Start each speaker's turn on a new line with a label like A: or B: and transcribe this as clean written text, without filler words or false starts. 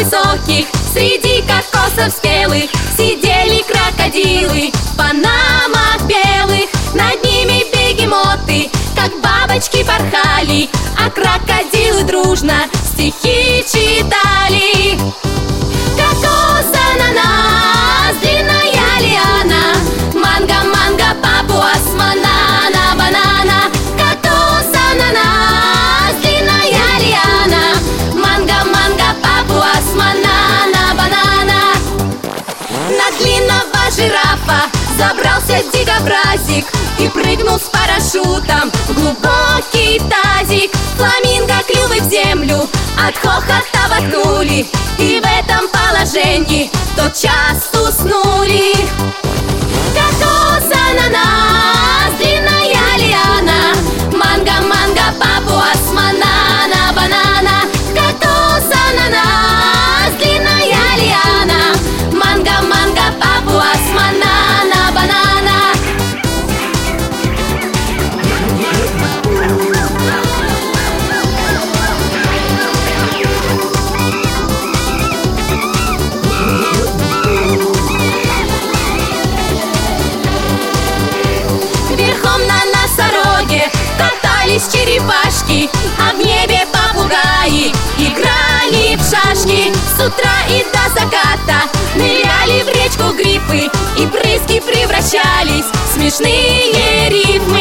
A: высоких, среди кокосов спелых сидели крокодилы. В панамах белых над ними бегемоты, как бабочки порхали, а крокодилы дружно стихи читали. Кокос, ананас, длинная лиана, манго, манго, папуас, банана, банана. Кокос, ананас, длинная лиана, манго, манго, папуас, банана, банана. На длинного жирафа забрался дикобразик и прыгнул с парашютом в глубокий тазик. Фламинго клювы в землю от хохота воткнули, и в этом положении тотчас уснули. Кокос, ананас, длинная лиана, манго, манго, папуас, банана, банана. Кокос, ананас, длинная лиана, манго, манго, папуас, банана, банана. Верхом на носороге катались черепашки, а в небе попугаи играли в шашки. С утра и до заката ныряли в речку грифы, и брызги превращались в смешные рифмы.